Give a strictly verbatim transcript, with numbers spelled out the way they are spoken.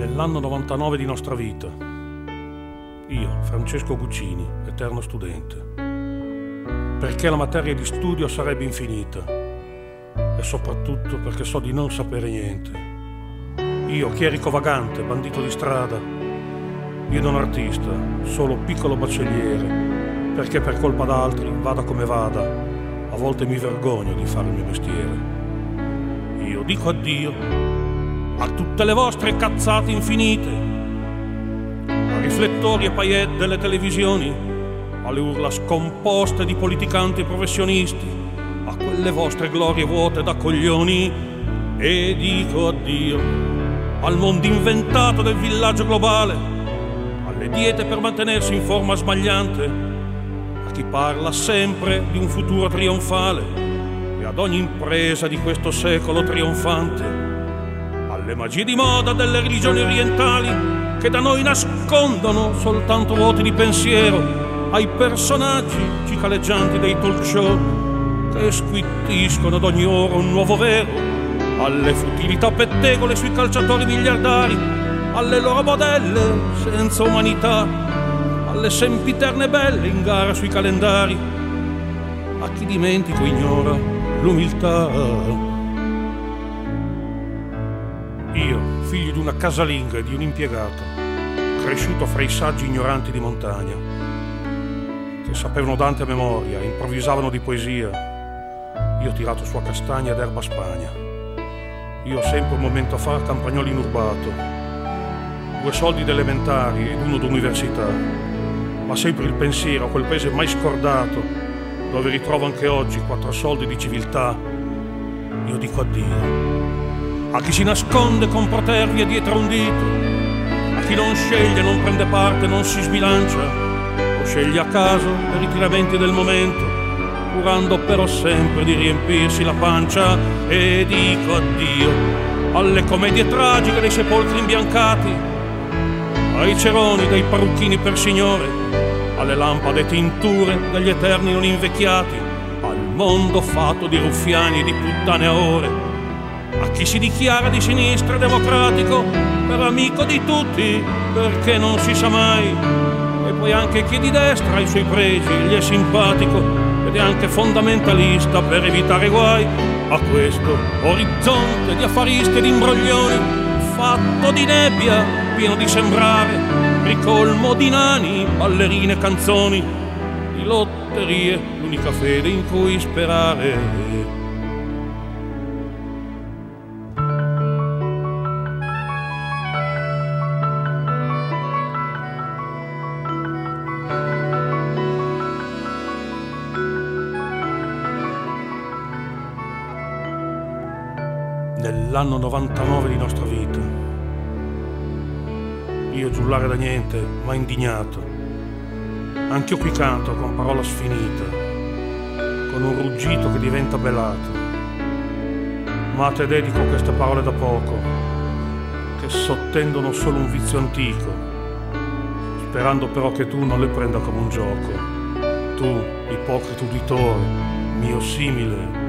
Nell'anno novantanove di nostra vita, io, Francesco Guccini, eterno studente, perché la materia di studio sarebbe infinita e soprattutto perché so di non sapere niente. Io, chierico vagante, bandito di strada, io non artista, solo piccolo baccelliere, perché per colpa d'altri, vada come vada, a volte mi vergogno di fare il mio mestiere. Io dico addio a tutte le vostre cazzate infinite, a riflettori e paillette delle televisioni, alle urla scomposte di politicanti e professionisti, a quelle vostre glorie vuote da coglioni, e dico addio al mondo inventato del villaggio globale, alle diete per mantenersi in forma smagliante, a chi parla sempre di un futuro trionfale e ad ogni impresa di questo secolo trionfante, alle magie di moda delle religioni orientali che da noi nascondono soltanto vuoti di pensiero, ai personaggi cicaleggianti dei talk show che squittiscono ad ogni ora un nuovo vero, alle futilità pettegole sui calciatori miliardari, alle loro modelle senza umanità, alle sempiterne belle in gara sui calendari, a chi dimentico ignora l'umiltà. Io, figlio di una casalinga e di un impiegato, cresciuto fra i saggi ignoranti di montagna, che sapevano Dante a memoria, improvvisavano di poesia, io ho tirato su a castagna ed erba Spagna. Io ho sempre un momento fa campagnolo inurbato, due soldi d'elementari ed uno d'università, ma sempre il pensiero a quel paese mai scordato, dove ritrovo anche oggi quattro soldi di civiltà. Io dico addio a chi si nasconde con protervie dietro un dito, a chi non sceglie, non prende parte, non si sbilancia, o sceglie a caso per i tiramenti del momento, curando però sempre di riempirsi la pancia. E dico addio alle commedie tragiche dei sepolcri imbiancati, ai ceroni dei parrucchini per signore, alle lampade tinture degli eterni non invecchiati, al mondo fatto di ruffiani e di puttane a ore, a chi si dichiara di sinistra e democratico per amico di tutti perché non si sa mai, e poi anche chi di destra ha i suoi pregi, gli è simpatico ed è anche fondamentalista per evitare guai, a questo orizzonte di affaristi e di imbroglioni fatto di nebbia, pieno di sembrare, ricolmo di nani, ballerine, canzoni, di lotterie, l'unica fede in cui sperare. Nell'anno novantanove di nostra vita, io giullare da niente, ma indignato, anch'io qui canto con parola sfinita, con un ruggito che diventa belato, ma a te dedico queste parole da poco, che sottendono solo un vizio antico, sperando però che tu non le prenda come un gioco, tu, ipocrito uditore, mio simile,